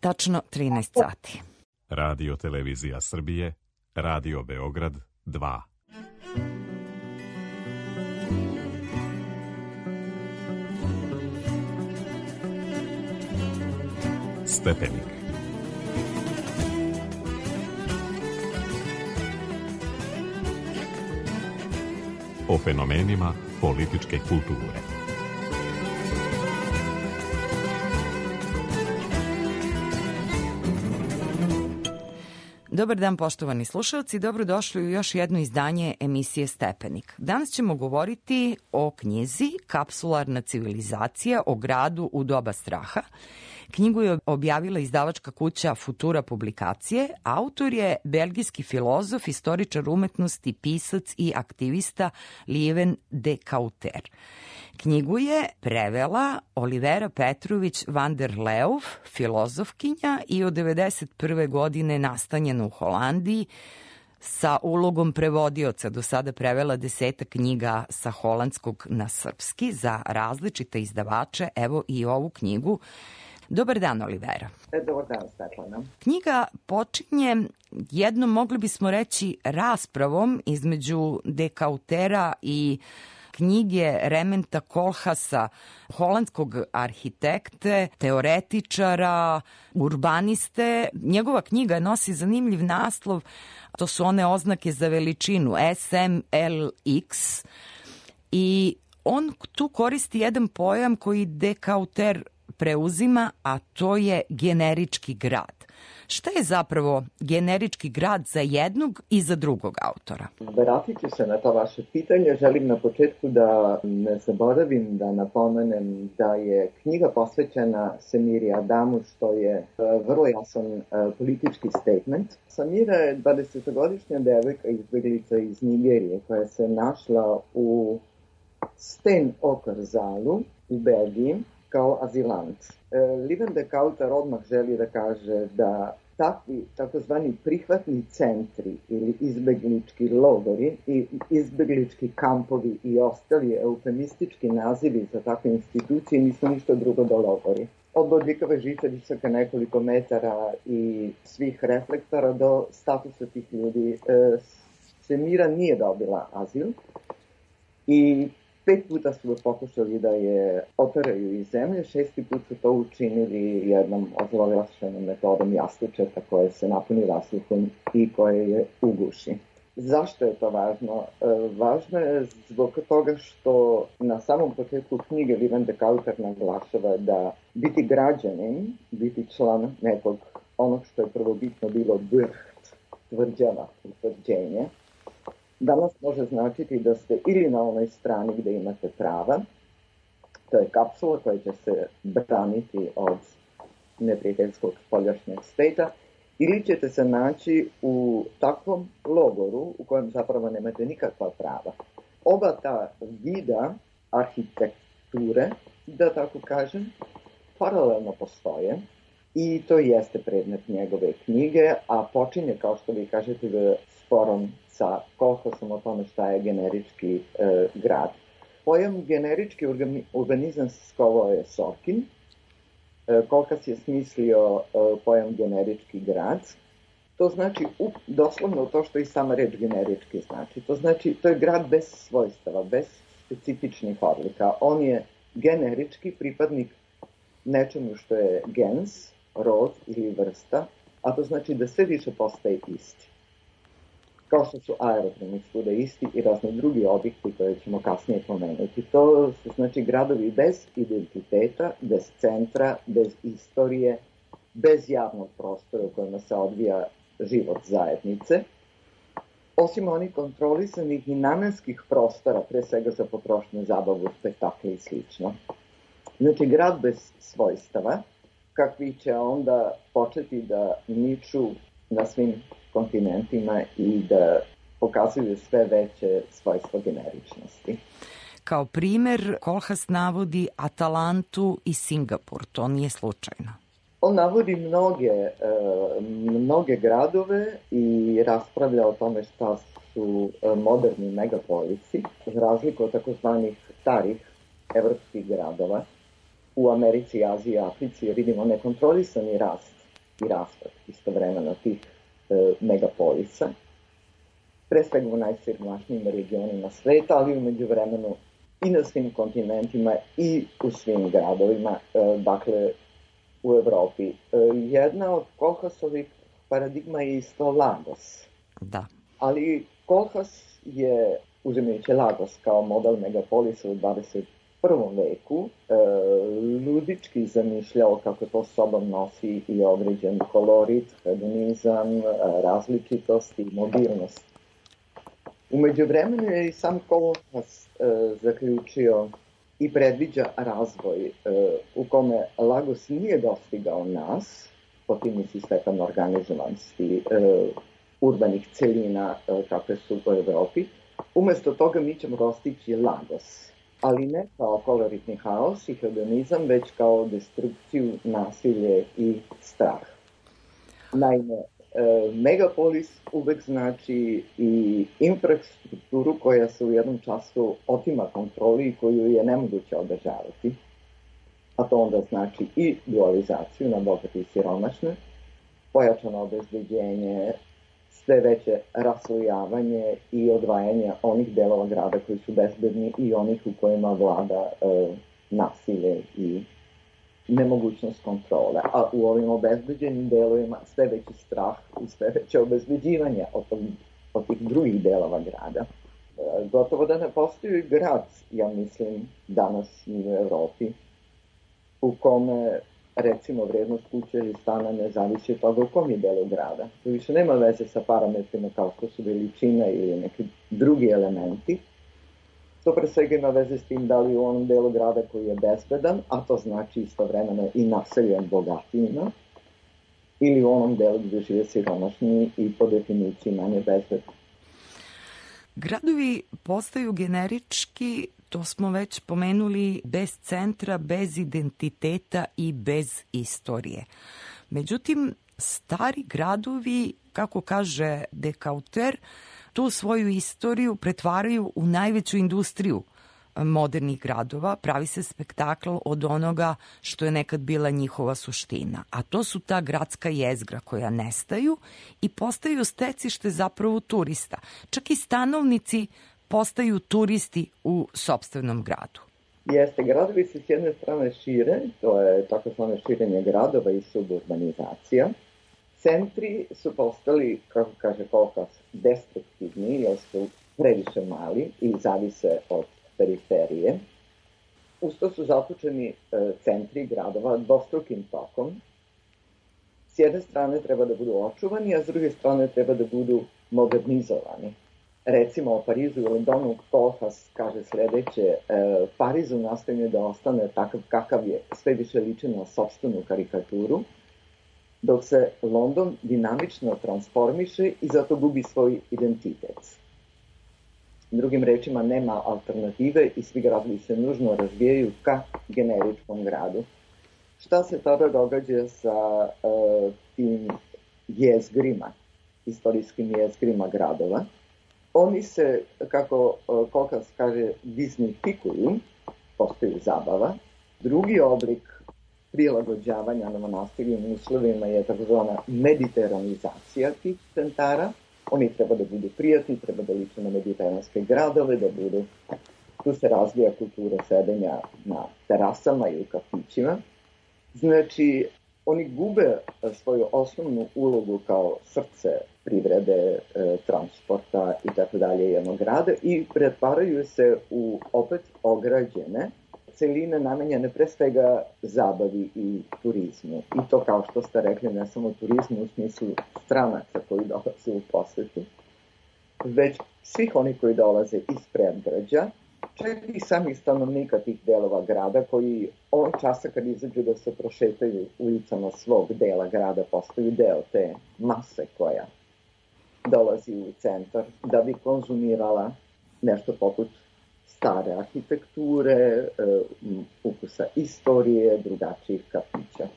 tačno 13 sati. Radio Televizija Srbije, Radio Beograd 2. Stepenik. O fenomenima političke kulture. Dobar dan, poštovani slušalci, dobrodošli u još jedno izdanje emisije Stepenik. Danas ćemo govoriti o knjizi Kapsularna civilizacija o gradu u doba straha. Knjigu je objavila izdavačka kuća Futura publikacije. Autor je belgijski filozof, istoričar umetnosti, pisac i aktivista Lieven de Kouter. Knjigu je prevela Olivera Petrović van der Leeuw, filozofkinja i od 1991. godine nastanjena u Holandiji, sa ulogom prevodioca. Do sada prevela 10 knjiga sa holandskog na srpski za različite izdavače. Evo i ovu knjigu. Dobar dan, Olivera. Dobar dan, Svetlana. Knjiga počinje jednom, mogli bismo reći, raspravom između de Koutera i knjige Rementa Koolhaasa, holandskog arhitekte, teoretičara, urbaniste. Njegova knjiga nosi zanimljiv naslov, to su one oznake za veličinu, SMLX, i on tu koristi jedan pojam koji de Kouter preuzima, a to je generički grad. Šta je zapravo generički grad za jednog i za drugog autora? Vratit ću se na to vaše pitanje. Želim na početku da ne zaboravim da napomenem da je knjiga posvećena Samiri Adamu, što je vrlo jasan politički statement. Samira je 20-godišnja devojka izbeglica iz Nigerije koja se našla u Sten Okerzalu u Belgiji kao azilant. Lieven de Kouter odmah želi da kaže da takvi takozvani prihvatni centri ili izbeglički logori i izbeglički kampovi i ostali eufemistički nazivi za takve institucije nisu ništa drugo do logori. Od bodljikave žice visoka nekoliko metara i svih reflektora do statusa tih ljudi. Samira nije dobila azil i 5 puta su pokušali da je oteraju iz zemlje, 6. put su to učinili jednom ozloglašenom metodom jastučeta koje se napuni vazduhom i koje je uguši. Zašto je to važno? Važno je zbog toga što na samom početku knjige Lieven de Kouter naglašava da biti građanin, biti član nekog, onog što je prvobitno bilo burgt, tvrđava, utvrđenje, danas može značiti da ste ili na onoj strani gde imate prava, to je kapsula koja će se braniti od neprijateljskog spoljašnjeg sveta, ili ćete se naći u takvom logoru u kojem zapravo nemate nikakva prava. Oba ta vida arhitekture, da tako kažem, paralelno postoje i to jeste predmet njegove knjige, a počinje, kao što vi kažete, sporom sa Koolhaasom o tome šta je generički grad. Pojam generički urbanizam skovao je Sorkin. Koolhaas je smislio pojam generički grad. To znači doslovno to što i sama reč generički znači. To znači, to je grad bez svojstava, bez specifičnih odlika. On je generički pripadnik nečemu što je gens, rod ili vrsta, a to znači da sve više postaje isti. Kao što su aerodromi svuda isti i razni drugi objekti koje ćemo kasnije pomenuti. To su znači gradovi bez identiteta, bez centra, bez istorije, bez javnog prostora u kojima se odvija život zajednice. Osim onih kontrolisanih i namenskih prostora, pre svega za potrošnju, zabavu, spektakle i sl. Znači grad bez svojstava, kakvi će onda početi da niču na svim kontinentima i da pokazuju sve veće svojstvo generičnosti. Kao primer, Koolhaas navodi Atalantu i Singapur. To nije slučajno. On navodi mnoge gradove i raspravlja o tome šta su moderni megapolisi, za razliku od takozvanih starih evropskih gradova. U Americi, Aziji i Africi vidimo nekontrolisani rast i raspad istovremeno tih megapolisa, pre svega u najsiromašnijim regionima sveta, ali u međuvremenu i na svim kontinentima i u svim gradovima, dakle u Evropi. Jedna od Kolhasovih paradigma je isto Lagos. Da. Ali Kolhas je, uzimajući Lagos kao model megapolisa u 21. veku, ludički zamišljao kako to sobom nosi i određen kolorit, hedonizam, različitost i mobilnost. U međuvremenu je i sam Kolhas zaključio i predviđa razvoj u kome Lagos nije dostigao nas, po tim misli stepen organizovanosti urbanih celina kakve su u Evropi. Umesto toga mi ćemo dostići Lagos, ali ne kao koloritni haos i hedonizam, već kao destrukciju, nasilje i strah. Naime, megapolis uvek znači i infrastrukturu koja se u jednom času otima kontroli i koju je nemoguće održavati. A to onda znači i dualizaciju na bogate i siromašne, pojačano obezbeđenje, sve veće raslojavanje i odvajanje onih delova grada koji su bezbedni i onih u kojima vlada nasilje i nemogućnost kontrole. A u ovim obezbeđenim delovima sve veći strah i sve veće obezbeđivanje od tih drugih delova grada. Gotovo da ne postoji grad, ja mislim, danas i u Evropi, u kome, recimo, vrednost kuće ili stana ne zavisi od toga u kom je delu grada. To više nema veze sa parametrima kao što su veličina ili neki drugi elementi. To pre svega ima veze s tim da li u onom delu grada koji je bezbedan, a to znači istovremeno i naseljen bogatijima, ili u onom delu gde žive siromašni i po definiciji manje bezbedni. Gradovi postaju generički, to smo već pomenuli, bez centra, bez identiteta i bez istorije. Međutim, stari gradovi, kako kaže De Kauter, tu svoju istoriju pretvaraju u najveću industriju modernih gradova, pravi se spektakl od onoga što je nekad bila njihova suština. A to su ta gradska jezgra koja nestaju i postaju stecište zapravo turista. Čak i stanovnici postaju turisti u sopstvenom gradu. Jeste, gradovi se s jedne strane šire, to je takozvano širenje gradova i suburbanizacija. Centri su postali, kako kaže Kolhas, destruktivni, jer su previše mali i zavise od periferije. Usto su zatočeni centri gradova dvostrukim tokom. S jedne strane treba da budu očuvani, a s druge strane treba da budu modernizovani. Recimo o Parizu i Londonu Kolhas kaže sledeće: Pariz u nastojanju da ostane takav kakav je, sve više liči na sopstvenu karikaturu, dok se London dinamično transformiše i zato gubi svoj identitet. Drugim rečima, nema alternative i svi gradovi se nužno razvijaju ka generičkom gradu. Šta se tada događa sa tim jezgrima, istorijskim jezgrima gradova? Oni se, kako Kolhas kaže, disneyfikuju, postaju zabava. Drugi oblik prilagođavanja na monastirnim uslovima je takozvana mediteranizacija tih centara. Oni treba da budu prijatni, treba da liče na mediteranske gradove, da budu... Tu se razvija kultura sedenja na terasama i u kafićima. Znači, oni gube svoju osnovnu ulogu kao srce privrede, transporta i tako dalje jednog grada i pretvaraju se u opet ograđene celine namenjene pre svega zabavi i turizmu. I to, kao što ste rekli, ne samo turizmu u smislu stranaca koji dolaze u posetu, već svih onih koji dolaze iz predgrađa, čak i samih stanovnika tih delova grada koji ovog časa kad izađu da se prošetaju ulicama svog dela grada postaju deo te mase koja dolazi u centar da bi konzumirala nešto poput stare arhitekture, ukusa istorije, drugačijih kafića.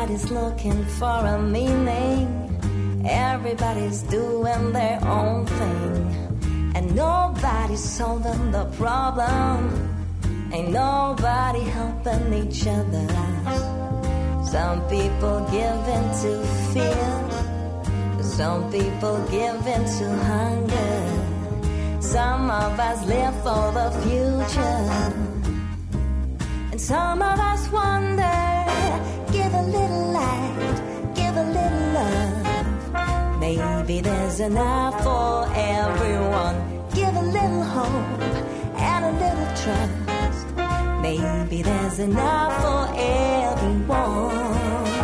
Everybody's looking for a meaning. Everybody's doing their own thing. And nobody's solving the problem. Ain't nobody helping each other. Some people give in to fear. Some people give in to hunger. Some of us live for the future. And some of us wonder. Give a little light, give a little love. Maybe there's enough for everyone. Give a little hope and a little trust. Maybe there's enough for everyone.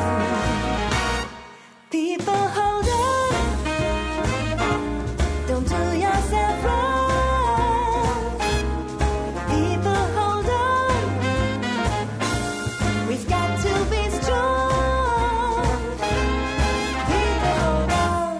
People, hold on. Don't do yourself wrong. People, hold on. We've got to be strong. People, hold on.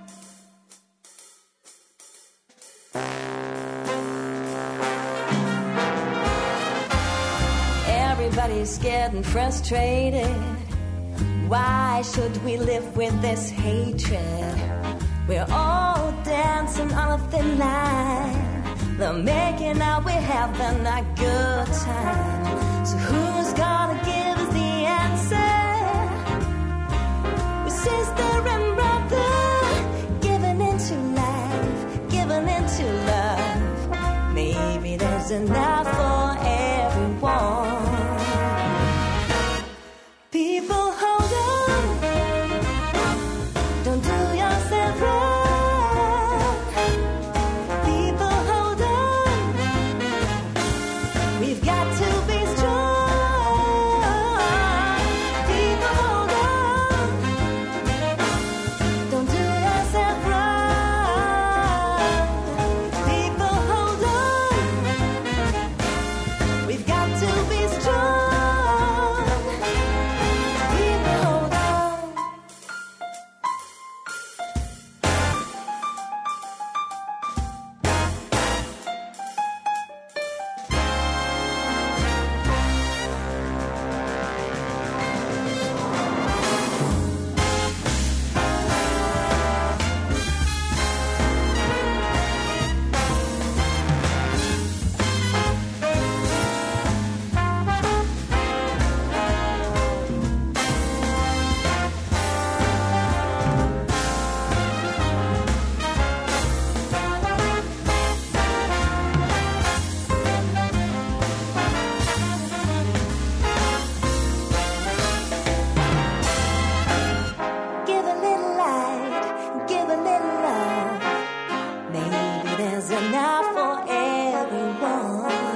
Everybody's getting frustrated. Why should we live with this hatred? We're all dancing on a thin line. They're making out we're having a good time. So who's gonna give us the answer? We're sister and brother, giving into life, giving into love. Maybe there's enough for everyone. People, hold on. Don't do yourself wrong. People, hold on. We've got to be strong. People, hold on. Don't do yourself wrong. People, hold on. We've got to be strong. People, hold on. Give a little light, give a little love. Maybe there's enough for everyone.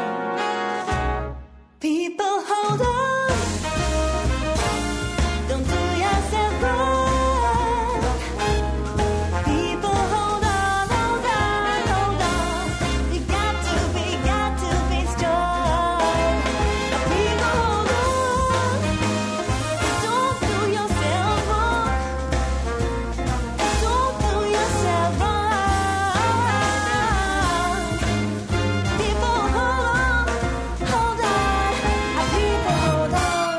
People, hold on. Don't do yourself wrong. People, hold on, hold on, hold on. You got to be strong. People, hold on. Don't do yourself wrong. Don't do yourself wrong. People, hold on, hold on. People, hold on.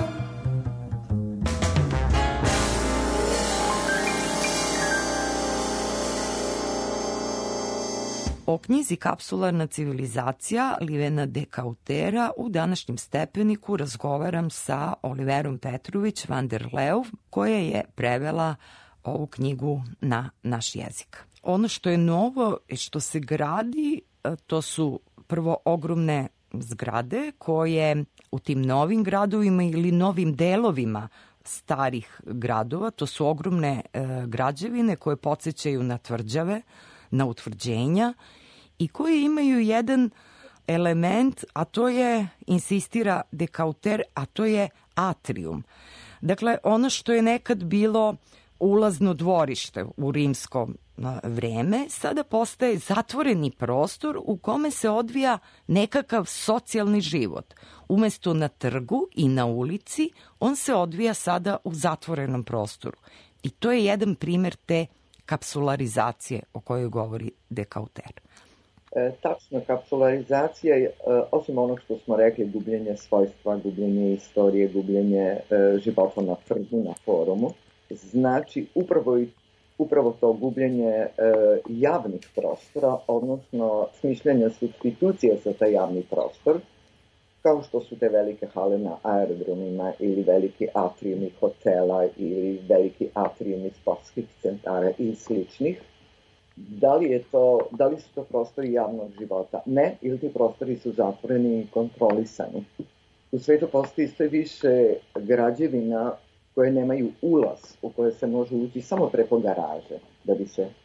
O knjizi Kapsularna civilizacija Livena de Cautera u današnjem Stepeniku razgovaram sa Oliverom Petrović van der Leeuw, koja je prevela ovu knjigu na naš jezik. Ono što je novo i što se gradi, to su prvo ogromne zgrade koje u tim novim gradovima ili novim delovima starih gradova, to su ogromne građevine koje podsjećaju na tvrđave, na utvrđenja i koje imaju jedan element, a to je, insistira de Cauter, a to je atrium. Dakle, ono što je nekad bilo ulazno dvorište u rimsko vreme, sada postaje zatvoreni prostor u kome se odvija nekakav socijalni život. Umesto na trgu i na ulici, on se odvija sada u zatvorenom prostoru. I to je jedan primer te kapsularizacije o kojoj govori de Cauter. Tačno, kapsularizacija je, osim onog što smo rekli, gubljenje svojstva, gubljenje istorije, gubljenje života na trgu, na forumu, znači upravo to gubljenje javnih prostora, odnosno smišljanja supstitucije za taj javni prostor, kao što su te velike hale na aerodromima ili veliki atrijumi hotela ili veliki atrijumi sportskih centara i sličnih. Da li su to prostori javnog života? Ne, ili ti prostori su zatvoreni i kontrolisani. U svetu postoji sve više građevina koje nemaju ulaz, u koje se može ući samo preko garaže, da bi se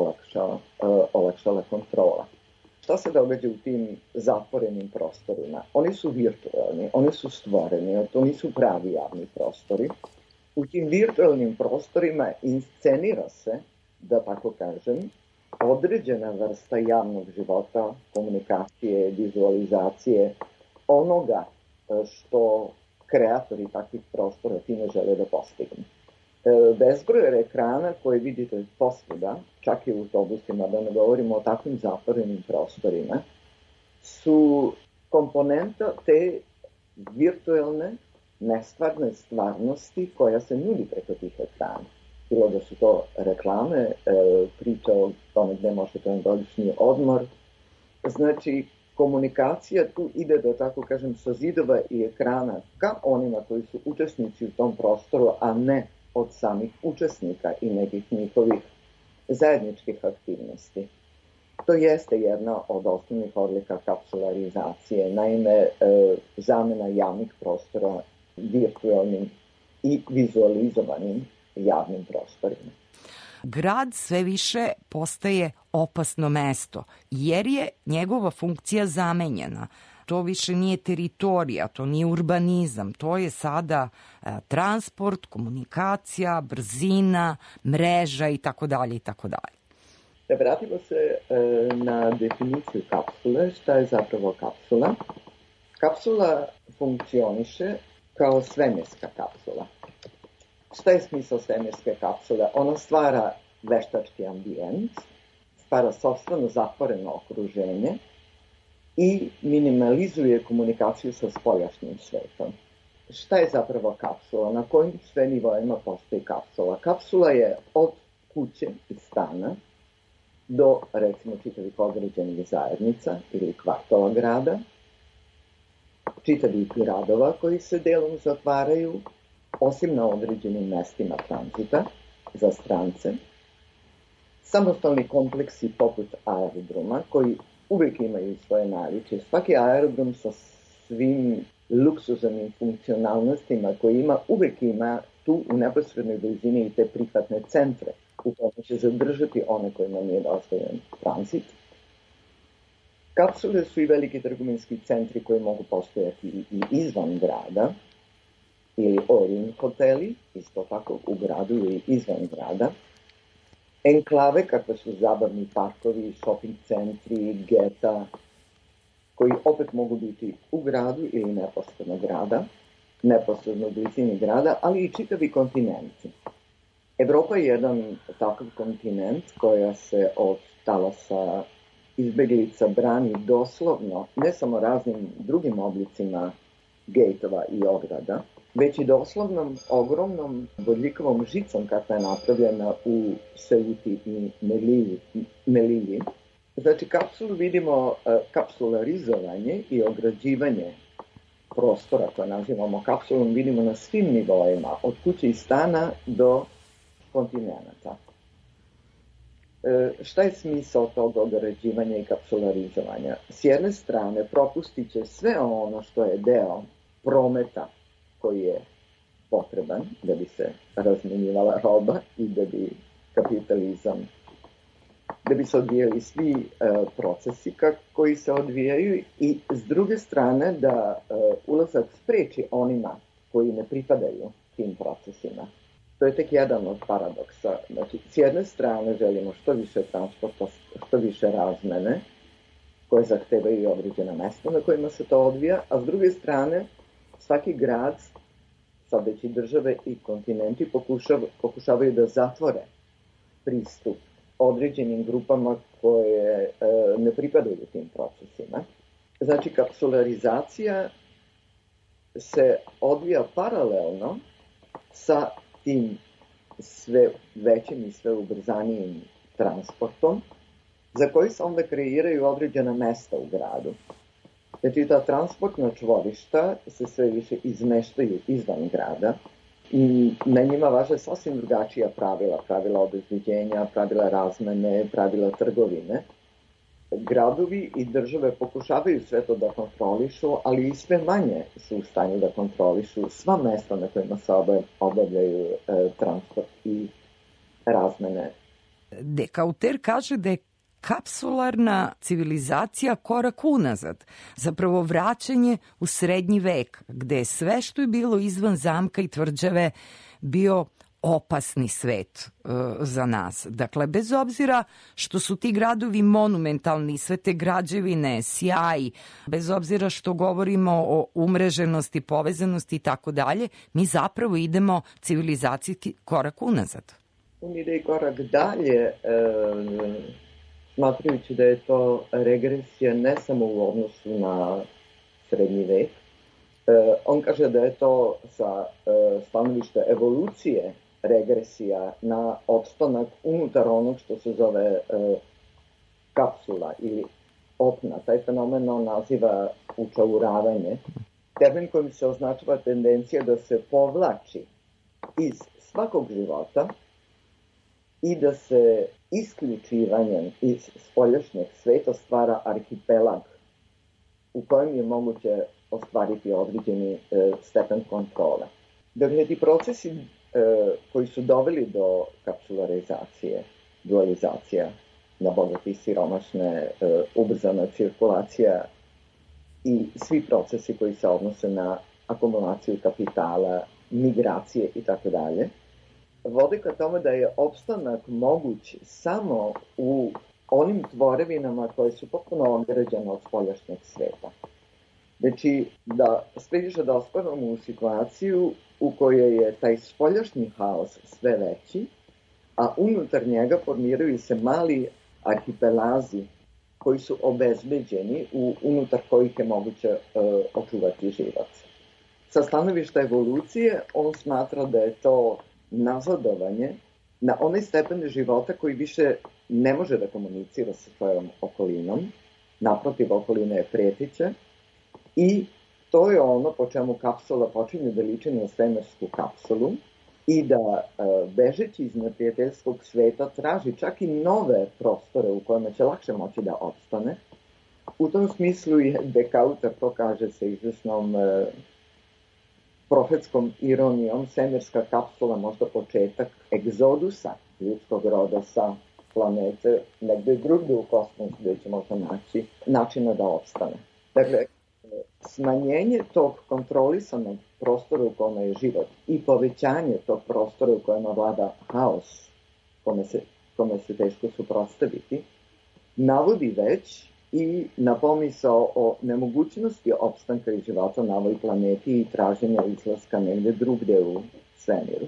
olakšala kontrola. Šta se događa u tim zatvorenim prostorima? Oni su virtualni, oni su stvoreni, to nisu pravi javni prostori. U tim virtualnim prostorima inscenira se, da tako kažem, određena vrsta javnog života, komunikacije, vizualizacije, onoga što kreatori takvih prostora time žele da postignu. Bezbroj ekrana koje vidite posvuda, čak i u autobusima, da ne govorimo o takvim zatvorenim prostorima, su komponenta te virtualne, nestvarne stvarnosti koja se nudi preko tih ekrana. Bilo da su to reklame, priča o tome gde možete na godišnji odmor. Znači, komunikacija tu ide, da tako kažem, sa zidova i ekrana ka onima koji su učesnici u tom prostoru, a ne od samih učesnika i nekih njihovih zajedničkih aktivnosti. To jeste jedna od osnovnih odlika kapsularizacije, naime zamena javnih prostora virtualnim i vizualizovanim javnim prostorima. Grad sve više postaje opasno mesto, jer je njegova funkcija zamenjena. To više nije teritorija, to nije urbanizam, to je sada transport, komunikacija, brzina, mreža itd. itd. Vratimo se na definiciju kapsule. Šta je zapravo kapsula? Kapsula funkcioniše kao svemirska kapsula. Šta je smisao svemirske kapsule? Ona stvara veštački ambijent, stvara sopstveno zatvoreno okruženje i minimalizuje komunikaciju sa spoljašnjim svetom. Šta je zapravo kapsula? Na kojim sve nivoima postoji kapsula? Kapsula je od kuće i stana do, recimo, čitavih određenih zajednica ili kvartova grada, čitavih gradova koji se delom zatvaraju, osim na određenim mestima tranzita za strance, samostalni kompleksi poput aerodroma koji uvijek imaju svoje naličje. Svaki aerodrom sa svim luksuznim funkcionalnostima koji ima, uvijek ima tu u neposrednoj blizini i te prihvatne centre u kojima će zadržati one kojima nije dostojan tranzit. Kapsule su i veliki trgovinski centri koji mogu postojati i izvan grada, ili Orient hoteli, isto tako u gradu ili izvan grada. Enklave, kakve su zabavni parkovi, shopping centri, geta, koji opet mogu biti u gradu ili neposredno u blizini grada, ali i čitavi kontinenti. Evropa je jedan takav kontinent koja se od talasa izbeglica brani doslovno, ne samo raznim drugim oblicima gejtova i ograda, već i doslovnom ogromnom bodljikovom žicom kakva je napravljena u Seuti i Melilji. Znači, kapsulu vidimo, kapsularizovanje i ograđivanje prostora koje nazivamo kapsulom vidimo na svim nivoima, od kuće i stana do kontinenta. Šta je smisao tog ograđivanja i kapsularizovanja? S jedne strane, propustit će sve ono što je deo prometa koji je potreban da bi se razmenjivala roba i da bi kapitalizam, da bi se odvijali svi procesi koji se odvijaju i s druge strane da ulazak spreči onima koji ne pripadaju tim procesima. To je tek jedan od paradoksa. Znači, s jedne strane želimo što više transporta, što više razmene koje zahtevaju i određena mesta na kojima se to odvija, a s druge strane svaki grad, sad već i države i kontinenti pokušavaju da zatvore pristup određenim grupama koje ne pripadaju tim procesima. Znači, kapsularizacija se odvija paralelno sa tim sve većim i sve ubrzanijim transportom, za koji se onda kreiraju određena mesta u gradu. Znači, ta transportna čvorišta se sve više izmeštaju izvan grada i na njima važe sasvim drugačija pravila obezbeđenja, pravila razmene, pravila trgovine. Gradovi i države pokušavaju sve to da kontrolišu, ali i sve manje su u stanju da kontrolišu sva mesta na kojima se obavljaju transport i razmene. Dekauter kaže da je kapsularna civilizacija korak unazad, zapravo vraćanje u srednji vek, gde je sve što je bilo izvan zamka i tvrđave bio opasni svet za nas. Dakle, bez obzira što su ti gradovi monumentalni, sve te građevine, sjaj, bez obzira što govorimo o umreženosti, povezanosti i tako dalje, mi zapravo idemo civilizacijski korak unazad. On ide i korak dalje, smatrajući da je to regresija ne samo u odnosu na srednji vek. On kaže da je to sa stanovišta evolucije regresija na opstanak unutar onog što se zove kapsula ili opna. Taj fenomen on naziva učauravanje, termin kojim se označava tendencija da se povlači iz svakog života i da se isključivanjem iz spoljašnjeg sveta stvara arhipelag u kojem je moguće ostvariti određeni stepen kontrole. Dakle, ti procesi koji su doveli do kapsularizacije, dualizacija na bogati i siromašne, ubrzana cirkulacija i svi procesi koji se odnose na akumulaciju kapitala, migracije itd., vode ka tome da je opstanak moguć samo u onim tvorevinama koje su potpuno ograđene od spoljašnjeg sveta. Znači, da stiže da osparamo u situaciju u kojoj je taj spoljašnji haos sve veći, a unutar njega formiraju se mali arhipelazi koji su obezbeđeni, unutar kojih je moguće očuvati život. Sa stanovišta evolucije, on smatra da je to nazadovanje na onaj stepen života koji više ne može da komunicira sa svojom okolinom. Naprotiv, okolina je pretića i to je ono po čemu kapsula počinje da liči na svemirsku kapsulu i da bežeći iz neprijateljskog sveta traži čak i nove prostore u kojima će lakše moći da opstane. U tom smislu je Dekauter, to kaže sa izvesnom profetskom ironijom, svemirska kapsula možda početak egzodusa ljudskog roda sa planete negde drugde u kosmosu gde će možda naći načina da opstane. Dakle, smanjenje tog kontrolisanog prostora u kome je život i povećanje tog prostora u kojem vlada haos, kome se teško suprotstaviti, navodi već i na pomisao o nemogućnosti opstanka i života na ovoj planeti i traženja izlaska negde drugde u svemiru.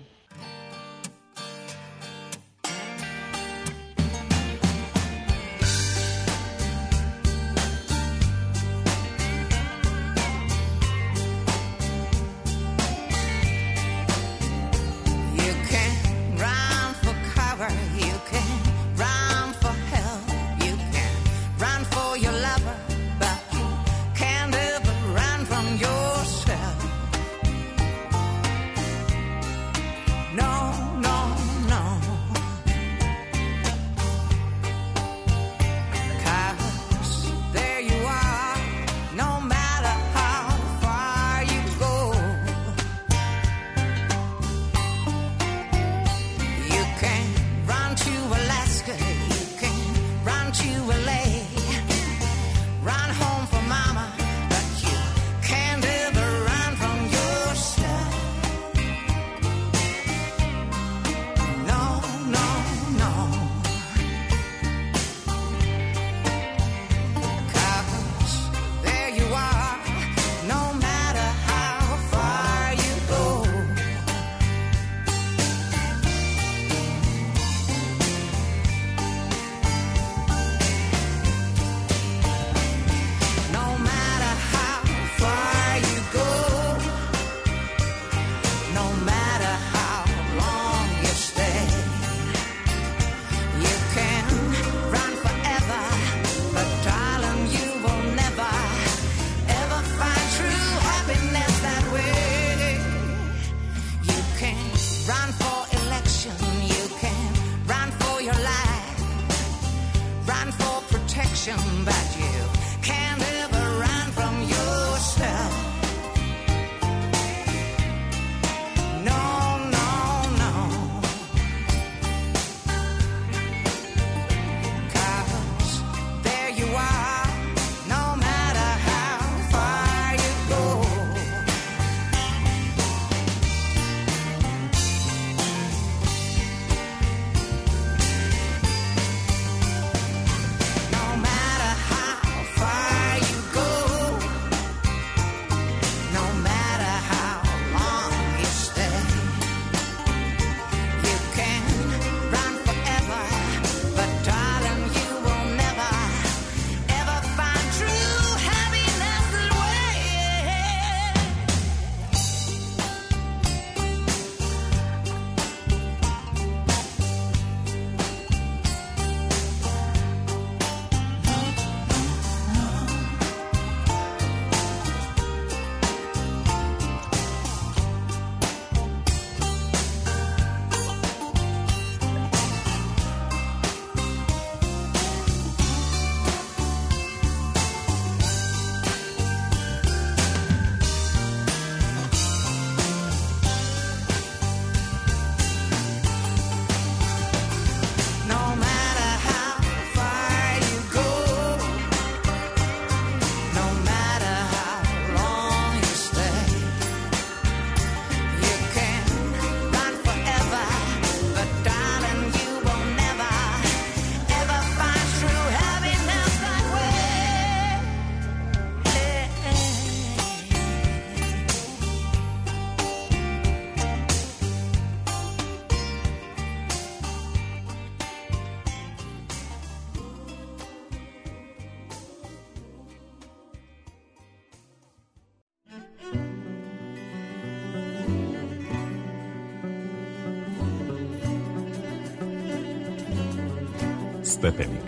Stepenik.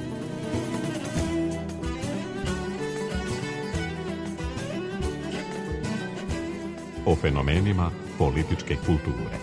O fenomenima političke kulture.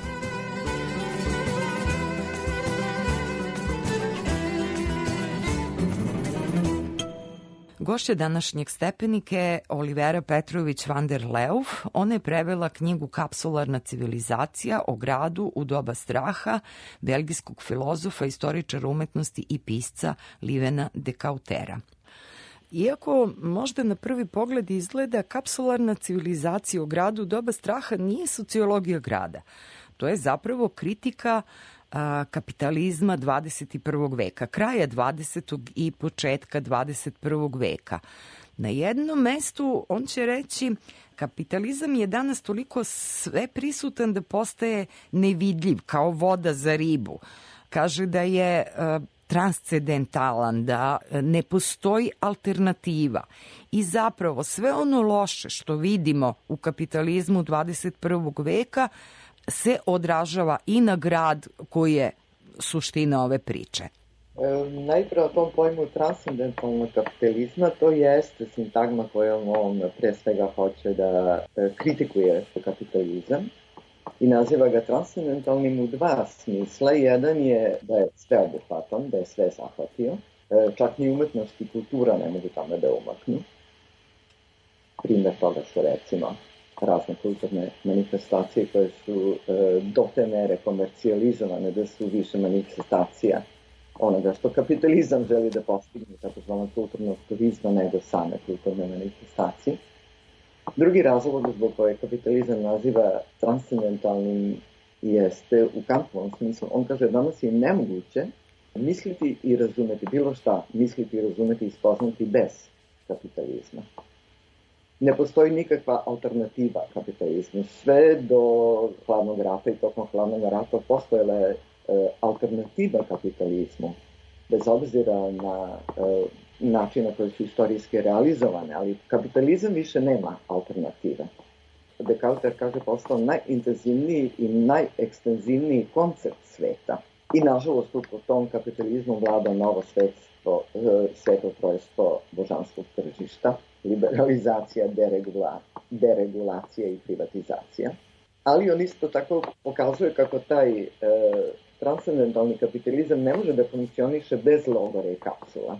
Gošća današnjeg Stepenika je Olivera Petrović van der Leeuw. Ona je prevela knjigu Kapsularna civilizacija o gradu u doba straha belgijskog filozofa, istoričara umetnosti i pisca Livena de Cautera. Iako možda na prvi pogled izgleda, kapsularna civilizacija o gradu u doba straha nije sociologija grada. To je zapravo kritika kapitalizma 21. veka, kraja 20. i početka 21. veka. Na jednom mestu on će reći kapitalizam je danas toliko sve prisutan da postaje nevidljiv, kao voda za ribu. Kaže da je transcendentalan, da ne postoji alternativa. I zapravo sve ono loše što vidimo u kapitalizmu 21. veka se odražava i na grad koji je suština ove priče. Najpre o tom pojmu transcendentalnog kapitalizma, to jeste sintagma kojom on pre svega hoće da kritikuje kapitalizam i naziva ga transcendentalnim u dva smisla. Jedan je da je sveobuhvatan, da je sve zahvatio, čak ni umetnost i kultura ne mogu tamo da umaknu. Primjer toga su recimo razne kulturne manifestacije koje su do te mere komercijalizovane da su više manifestacija onoga što kapitalizam želi da postigne, takozvanog kulturnog turizma, nego same kulturne manifestacije. Drugi razlog zbog koje kapitalizam naziva transcendentalnim jeste u Kantovom smislu. On kaže danas je nemoguće misliti i razumeti bilo šta, misliti i razumeti i spoznati bez kapitalizma. Ne postoji nikakva alternativa kapitalizmu. Sve do hladnog rata i tokom hladnog rata postojala je alternativa kapitalizmu, bez obzira na način na koji su istorijski realizovane, ali kapitalizam više nema alternative. De Cauter kaže postao najintenzivniji i najekstenzivniji koncept sveta. I nažalost u tom kapitalizmu vlada novo svetotrojstvo božanskog tržišta, liberalizacija, deregulacija i privatizacija. Ali on isto tako pokazuje kako taj transcendentalni kapitalizam ne može da funkcioniše bez logora i kapsula.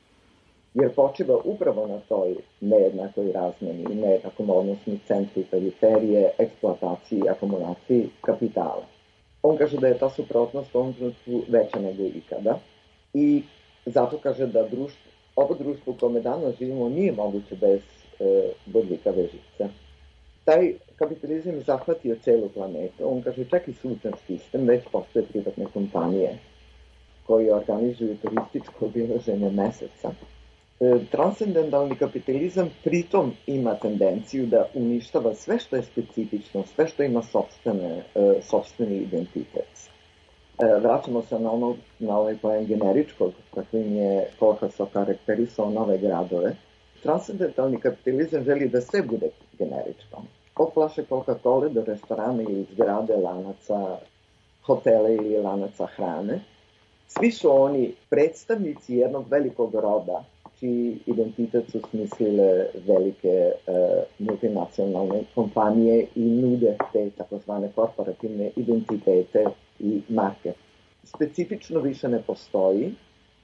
Jer počiva upravo na toj nejednakoj razmeni i nejednakom odnosu centru i periferije, eksploataciji i akumulaciji kapitala. On kaže da je ta suprotnost u ovom trenutku veća nego ikada i zato kaže da ovo društvo u kome danas živimo nije moguće bez bodljikave žice. Taj kapitalizam je zahvatio celu planetu. On kaže čak i sunčev sistem, već postoje privatne kompanije koje organizuju turističko obilaženje meseca. Transcendentalni kapitalizam pritom ima tendenciju da uništava sve što je specifično, sve što ima sopstveni identitet. Vraćamo se na ovaj pojam generičkog, kakvim je Kohlhaas okarakterisao nove gradove. Transcendentalni kapitalizam želi da sve bude generičko. Od flaše Coca-Cola do restorana ili zgrade, lanaca, hotela ili lanaca hrane. Svi su oni predstavnici jednog velikog roda, čiji identitet su smislile velike multinacionalne kompanije i nude te takozvane korporativne identitete i marke. Specifično više ne postoji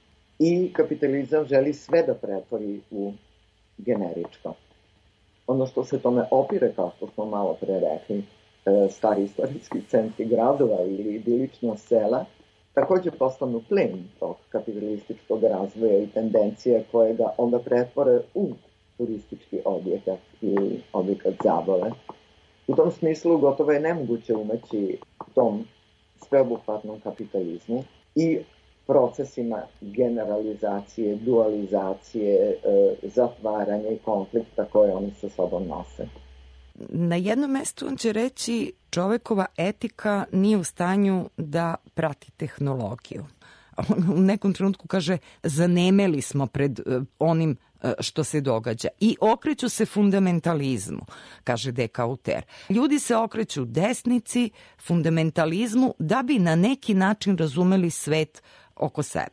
i kapitalizam želi sve da pretvori u generičko. Ono što se tome opire, kao što smo malo pre rekli, stari istorijski centri gradova ili idilična sela, također postanu plen tog kapitalističkog razvoja i tendencije koje ga onda pretvore u turistički objekat ili objekat zabave. U tom smislu gotovo je nemoguće umeći tom sveobuhvatnom kapitalizmu i procesima generalizacije, dualizacije, zatvaranja i konflikta koje oni sa sobom nose. Na jednom mestu on će reći čovekova etika nije u stanju da prati tehnologiju. On u nekom trenutku kaže zanemeli smo pred onim što se događa i okreću se fundamentalizmu, kaže de Cauter. Ljudi se okreću desnici, fundamentalizmu da bi na neki način razumeli svet oko sebe.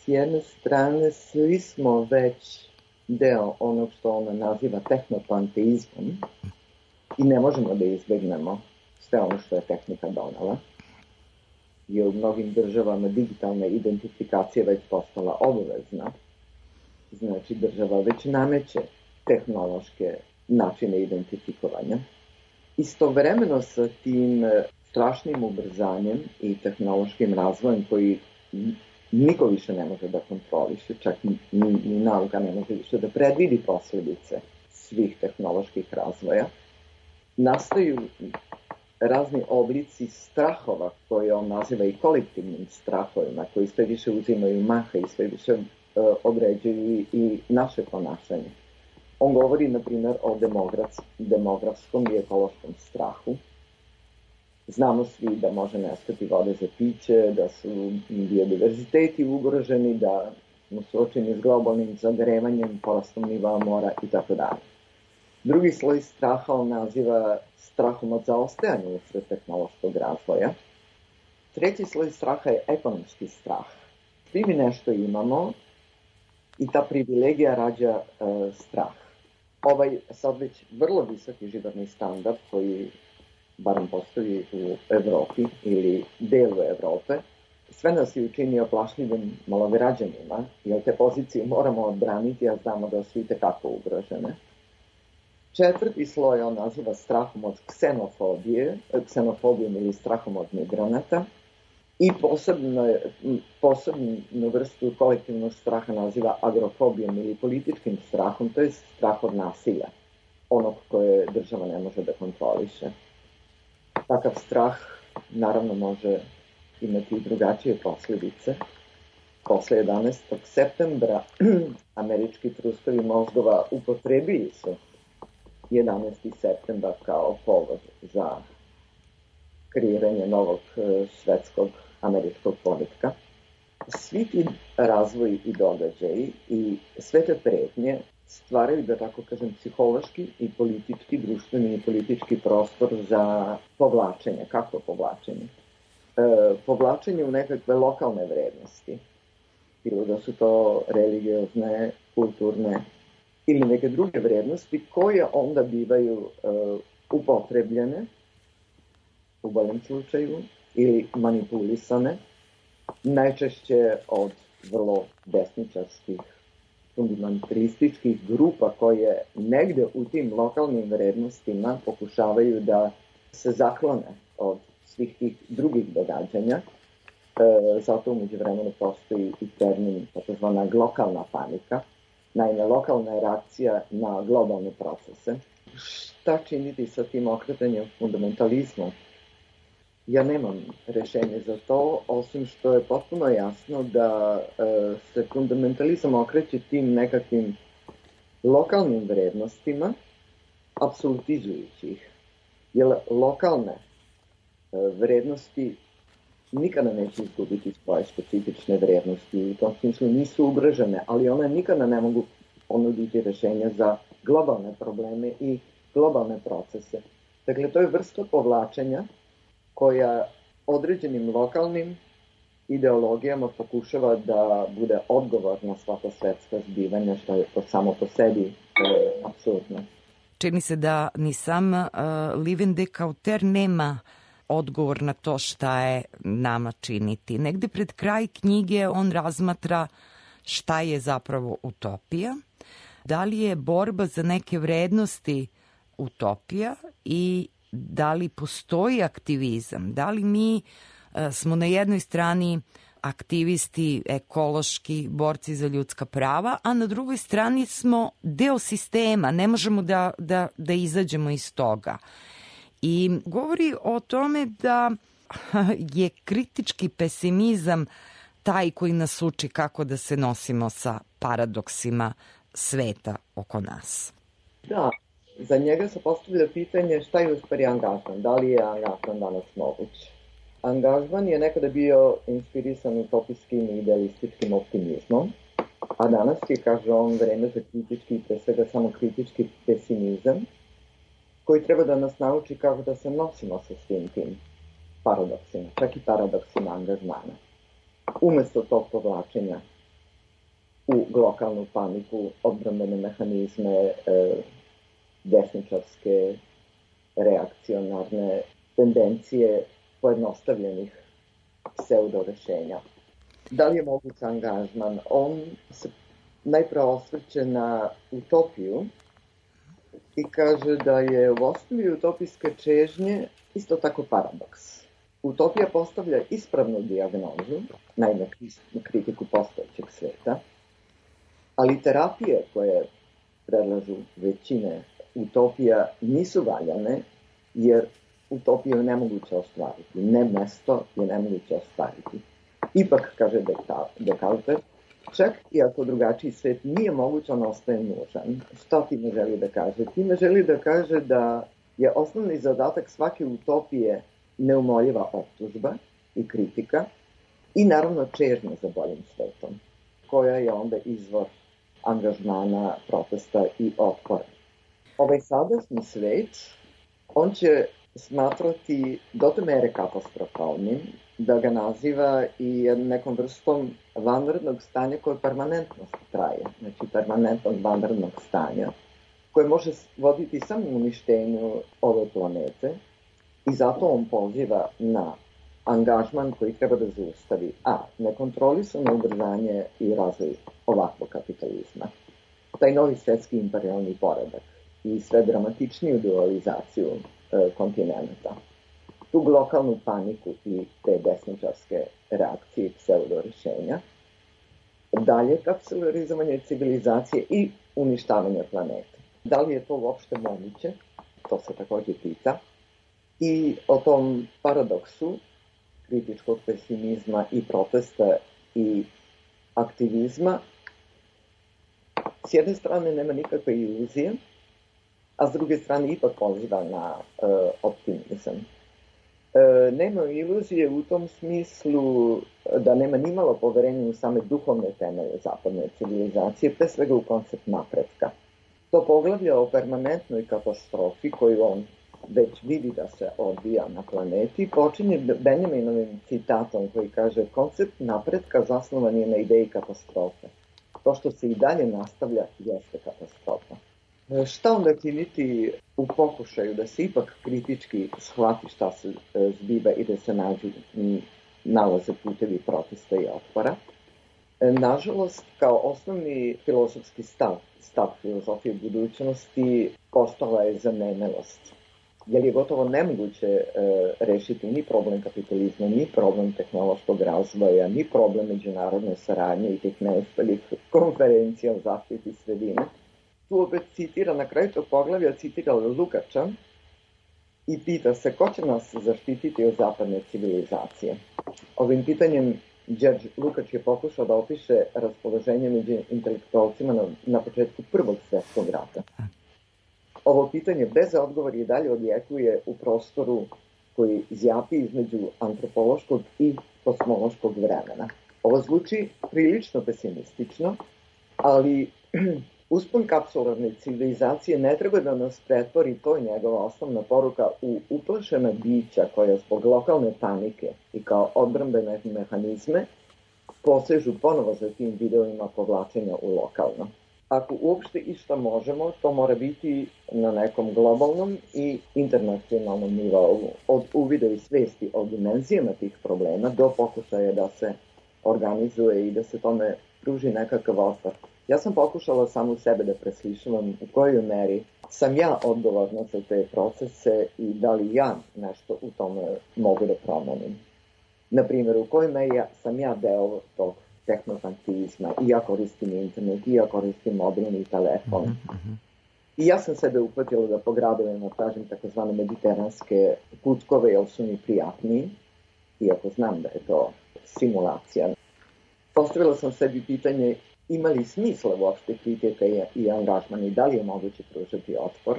S jedne strane, svi smo već deo onog što ona naziva tehnopanteizmom i ne možemo da izbegnemo sve ono što je tehnika donala. Je u mnogim državama digitalna identifikacija već postala obavezna. Znači, država već nameće tehnološke načine identifikovanja. Istovremeno sa tim strašnim ubrzanjem i tehnološkim razvojem koji niko više ne može da kontroliše, čak ni nauka ne može više da predvidi posledice svih tehnoloških razvoja, nastaju razni oblici strahova koje on naziva i kolektivnim strahovima, koji sve više uzimaju maha i sve više određuju i naše ponašanje. On govori, na primjer, o demografskom i ekološkom strahu. Znamo svi da može nestati vode za piće, da su biodiverziteti ugroženi, da smo suočeni s globalnim zagrevanjem, porastom nivoa mora itd. Drugi sloj straha on naziva strahom od zaostajanja usred tehnološkog razvoja. Treći sloj straha je ekonomski strah. Svi mi nešto imamo i ta privilegija rađa strah. Ovaj sad već vrlo visoki životni standard koji barem postoji u Evropi ili delu Evrope, sve nas je učinio plašljivim malograđanima, jer te pozicije moramo odbraniti, a znamo da su i tekako ugrožene. Četvrti sloj on naziva strahom od ksenofobijom ili strahom od migranata i posebnu vrstu kolektivnog straha naziva agrofobijom ili političkim strahom, to je strah od nasilja, onog koje država ne može da kontroliše. Takav strah naravno može imati i drugačije posljedice. Posle 11. septembra američki trustovi mozgova upotrebili su 11. septembar kao povod za kreiranje novog svetskog američkog poretka. Svi ti razvoji i događaji i sve te pretnje stvaraju, da tako kažem, psihološki i politički, društveni i politički prostor za povlačenje. Kako povlačenje? Povlačenje u nekakve lokalne vrednosti. Bilo da su to religiozne, kulturne ili neke druge vrednosti koje onda bivaju upotrebljene u boljem slučaju ili manipulisane, najčešće od vrlo desničarskih fundamentalističkih grupa koje negde u tim lokalnim vrednostima pokušavaju da se zaklone od svih tih drugih događanja. Zato umeđu vremenu postoji i termin takozvana lokalna panika. Naime, lokalna je reakcija na globalne procese. Šta činiti sa tim okretanjem fundamentalizmu? Ja nemam rešenje za to, osim što je potpuno jasno da se fundamentalizam okreće tim nekakvim lokalnim vrednostima, apsolutizujući ih. Jer lokalne vrednosti nikada neće izgubiti svoje specifične vrednosti. U tom smislu nisu ugrožene, ali one nikada ne mogu ponuditi rešenja za globalne probleme i globalne procese. Dakle, to je vrsta povlačenja koja određenim lokalnim ideologijama pokušava da bude odgovor na sva ta svetska zbivanja, što je samo po sebi apsurdno. Čini se da ni sam Livin de Cauter nema odgovor na to šta je nama činiti. Negde pred kraj knjige on razmatra šta je zapravo utopija, da li je borba za neke vrednosti utopija i da li postoji aktivizam, da li mi smo na jednoj strani aktivisti, ekološki, borci za ljudska prava, a na drugoj strani smo deo sistema, ne možemo da izađemo iz toga. I govori o tome da je kritički pesimizam taj koji nas uči kako da se nosimo sa paradoksima sveta oko nas. Da, za njega se postavlja pitanje šta je u stvari angažman, da li je angažman danas moguć. Angažman je nekada bio inspirisan utopijskim i idealističkim optimizmom, a danas je, kaže on, vreme za kritički i pre svega samo kritički pesimizam, koji treba da nas nauči kako da se nosimo sa svim tim paradoksima, čak i paradoksima angažmana. Umesto tog povlačenja u lokalnu paniku, odbrambene mehanizme, desničarske, reakcionarne tendencije pojednostavljenih pseudo rešenja. Da li je moguć angažman? On se najprve osvrće na utopiju i kaže da je u osnovi utopijske čežnje isto tako paradoks. Utopija postavlja ispravnu dijagnozu, naime kritiku postojećeg sveta, ali terapije koje predlažu većine utopija nisu valjane, jer utopiju je nemoguće ostvariti. Ne mesto je nemoguće ostvariti. Ipak, kaže Descartes, čak i ako drugačiji svet nije moguć, on ostaje nužan. Što time želi da kaže? Time želi da kaže da je osnovni zadatak svake utopije neumoljiva optužba i kritika i naravno čežnja za boljim svetom, koja je onda izvor angažmana, protesta i otpora. Ovaj sadašnji svet, on će smatrati do te mere katastrofalnim da ga naziva i nekom vrstom vanrednog stanja koje permanentno traje, znači permanentnog vanrednog stanja, koje može voditi samo uništenju ove planete i zato on poziva na angažman koji treba da zaustavi nekontrolisano ubrzanje i razvoj ovakvog kapitalizma. Taj novi svetski imperialni poredak i sve dramatičniju dualizaciju kontinenta. Tu lokalnu paniku i te desničarske reakcije i pseudo rešenja. Dalje kapsularizovanje civilizacije i uništavanje planete. Da li je to uopšte moguće? To se takođe pita. I o tom paradoksu kritičkog pesimizma i protesta i aktivizma s jedne strane nema nikakve iluzije, a s druge strane ipak poziva na optimizam. Nema iluzije u tom smislu da nema nimalo poverenja u same duhovne temelje zapadne civilizacije, pre svega u koncept napretka. To poglavlje o permanentnoj katastrofi koju on već vidi da se odvija na planeti, počinje Benjaminovim citatom koji kaže: koncept napretka zasnovan je na ideji katastrofe. To što se i dalje nastavlja jeste katastrofa. Šta onda činiti u pokušaju da se ipak kritički shvati šta se zbiva i da se nalaze putevi protesta i otpora? Nažalost, kao osnovni filozofski stav filozofije budućnosti postala je zamenelost. Jer je gotovo nemoguće rešiti ni problem kapitalizma, ni problem tehnološkog razvoja, ni problem međunarodne saradnje i tih neuspelih konferencija o zaštiti sredine. Tu opet citira, na kraju tog poglavlja citira Lukača i pita se ko će nas zaštititi od zapadne civilizacije. Ovim pitanjem Đorđe Lukač je pokušao da opiše raspoloženje među intelektualcima na početku Prvog svjetskog rata. Ovo pitanje bez odgovora i dalje odjekuje u prostoru koji zjapi između antropološkog i kosmološkog vremena. Ovo zvuči prilično pesimistično, ali uspon kapsularne civilizacije ne treba da nas pretvori, to je njegova osnovna poruka, u uplašena bića koja zbog lokalne panike i kao odbrambene mehanizme posežu ponovo za tim videovima povlačenja u lokalno. Ako uopšte išta možemo, to mora biti na nekom globalnom i internacionalnom nivou, od uvida i svesti o dimenzijama tih problema do pokušaja da se organizuje i da se tome pruži nekakav otpor. Ja sam pokušala samo sebe da preslišavam u kojoj meri sam ja odgovorna za te procese i da li ja nešto u tome mogu da promenim. Naprimjer, u kojoj meri sam ja deo tog tehnokantizma, i ja koristim internet, i ja koristim mobilni telefon. I ja sam sebe uhvatila da po gradovima tražim takozvane mediteranske putkove, jer su mi prijatniji, iako znam da je to simulacija. Postavila sam sebi pitanje ima li smisla uopšte kritika i angažman i da li je moguće pružati otpor?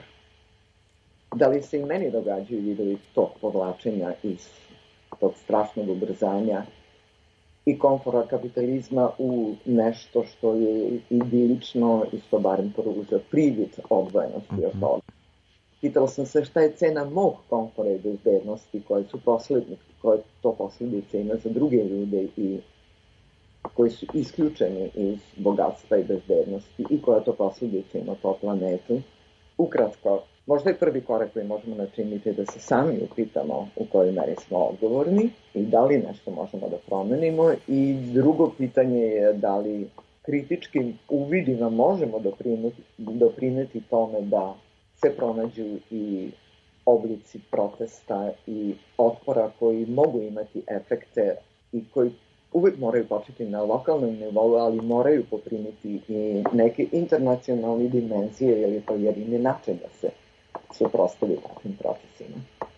Da li se i meni događaju vidovi tog povlačenja iz tog strašnog ubrzanja i komfora kapitalizma u nešto što je idilično i što barem pruža privid odvojenosti od toga. Pitala sam se šta je cena mog komfora i bezbednosti koje to posljedice ima za druge ljude i koji su isključeni iz bogatstva i bezbednosti i koja to posljedice ima po planetu. Ukratko, možda je prvi korak koji možemo načiniti da se sami upitamo u kojoj meri smo odgovorni i da li nešto možemo da promenimo, i drugo pitanje je da li kritičkim uvidima možemo doprineti tome da se pronađu i oblici protesta i otpora koji mogu imati efekte i koji uvek moraju početi na lokalnom nivou, ali moraju poprimiti i neke internacionalne dimenzije, jer je to jedini način da se suprotstavi takvim procesima.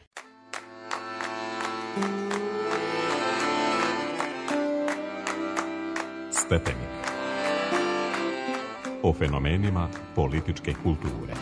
Stepenik. O fenomenima političke kulture.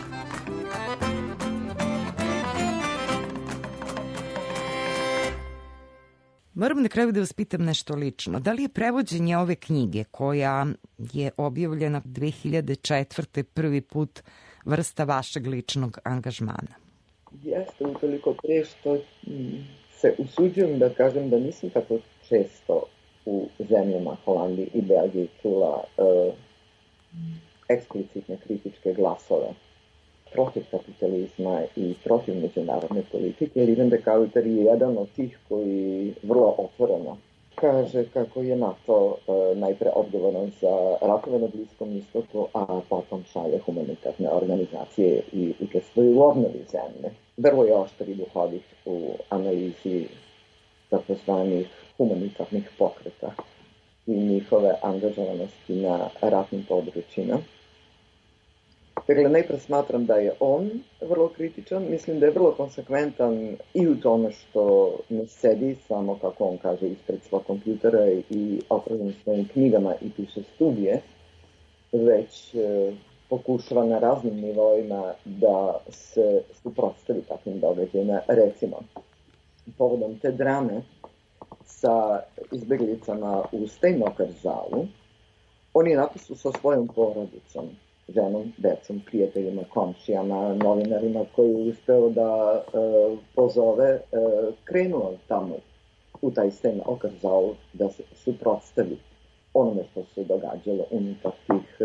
Moram na kraju da vas pitam nešto lično. Da li je prevođenje ove knjige, koja je objavljena 2004. prvi put, vrsta vašeg ličnog angažmana? Jeste, utoliko pre što se usuđujem da kažem da nisam tako često u zemljama Holandiji i Belgiji čula eksplicitne kritičke glasove protiv kapitalizma i protiv međunarodne politike, jer Ivan de Kuyper je jedan od tih koji vrlo otvoreno kaže kako je NATO najpre odgovoran za ratove na Bliskom istoku, a potom šalje humanitarne organizacije i učestvuje u obnovi zemlje. Vrlo je oštar i duhovit u analizi takozvanih humanitarnih pokreta i njihove angažovanosti na ratnim područjima. Dakle, najpre smatram da je on vrlo kritičan, mislim da je vrlo konsekventan i u tome što ne sedi samo, kako on kaže, ispred svog kompjutera i okružen svojim knjigama i piše studije, već pokušava na raznim nivoima da se suprotstavi takvim događajima. Recimo, povodom te drame sa izbeglicama u Steenokkerzalu, on je napisao sa svojom porodicom, ženom, decom, prijateljima, komšijama, novinarima koji je uspeo da pozove, krenuo tamo u taj Steenokkerzal da se suprotstavi onome što se događalo unutar tih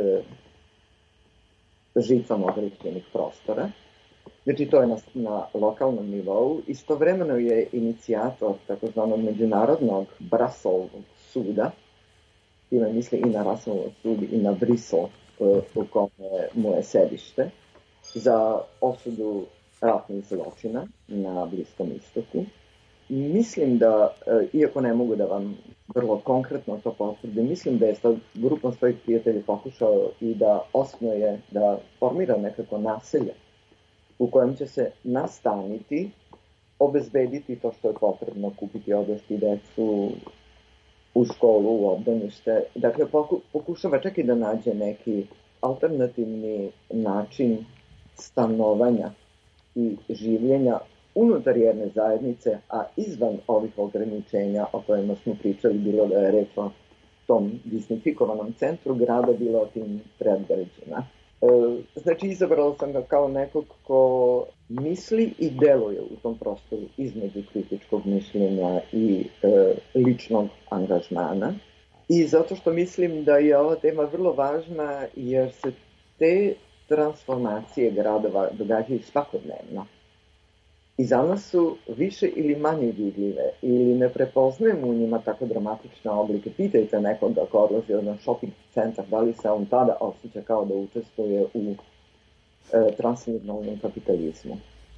žicama određenih prostora. Znači, to je na lokalnom nivou. Istovremeno je inicijator takozvanog međunarodnog Brusselskog suda, time misli i na Russelov sud i na Brisel, u kome mu je sedište, za osudu ratnih zločina na Bliskom istoku. Mislim da, iako ne mogu da vam vrlo konkretno to potvrdim, mislim da je sa grupom svojih prijatelja pokušao i da osnuje, da formira nekako naselje u kojem će se nastaniti, obezbediti to što je potrebno, kupiti odrasli decu u školu, u obdanište. Dakle, pokušava čak i da nađe neki alternativni način stanovanja i življenja unutar jedne zajednice, a izvan ovih ograničenja o kojima smo pričali, bilo da je reč o tom disnifikovanom centru grada, bilo o tim predgrađima. Znači, izabrala sam ga kao nekog ko misli i deluje u tom prostoru između kritičkog mišljenja i ličnog angažmana. I zato što mislim da je ova tema vrlo važna, jer se te transformacije gradova događaju svakodnevno. I za nas su više ili manje vidljive, ili ne prepoznajemo u njima tako dramatične oblike. Pitajte nekoga ko odlazi od shopping centar, da li se on tada osjeća kao da učestvuje u transnacionalnom kapitalizmu.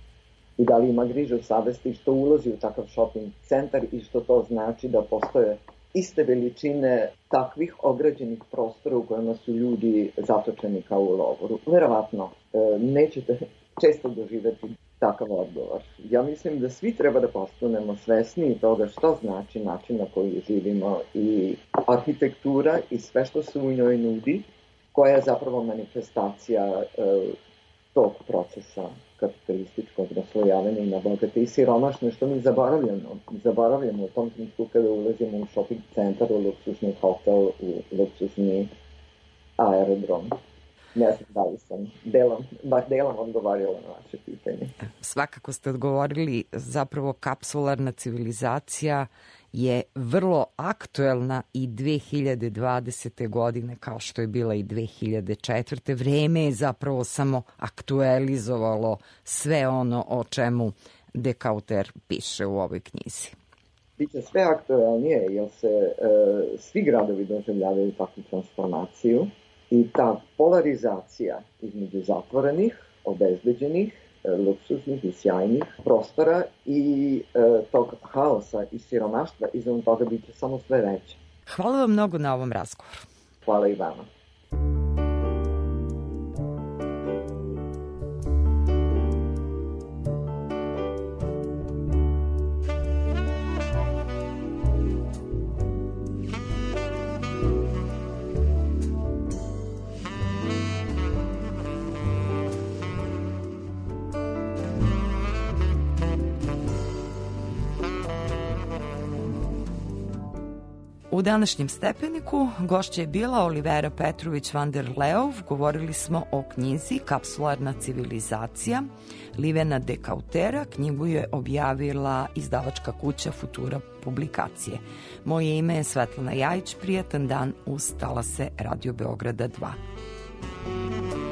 I da li ima grižu savesti što ulazi u takav shopping centar i što to znači da postoje iste veličine takvih ograđenih prostora u kojima su ljudi zatočeni kao u logoru. Verovatno nećete često doživjeti takav odgovor. Ja mislim da svi treba da postanemo svesni toga što znači način na koji živimo i arhitektura i sve što se u njoj nudi, koja je zapravo manifestacija tog procesa kapitalističkog raslojavanja i na bogate i siromašne, što mi zaboravljamo u tom trenutku kada ulazimo u shopping centar, u luksuzni hotel, u luksuzni aerodrom. Ne znam da li sam delom odgovorila na vaše pitanje. Svakako ste odgovorili, zapravo kapsularna civilizacija je vrlo aktuelna i 2020. godine kao što je bila i 2004. Vreme je zapravo samo aktualizovalo sve ono o čemu De Kauter piše u ovoj knjizi. Biće sve aktuelnije jer se svi gradovi doživljavaju takvu transformaciju i ta polarizacija između zatvorenih, obezbeđenih, luksuznih i sjajnih prostora i tog haosa i siromaštva izvan toga biće samo sve veće. Hvala vam mnogo na ovom razgovoru. Hvala i vama. U današnjem Stepeniku gošća je bila Olivera Petrović van der Leeuw. Govorili smo o knjizi Kapsularna civilizacija Livena De Kautera. Knjigu je objavila izdavačka kuća Futura publikacije. Moje ime je Svetlana Jajić. Prijatan dan uz talase Radio Beograda 2.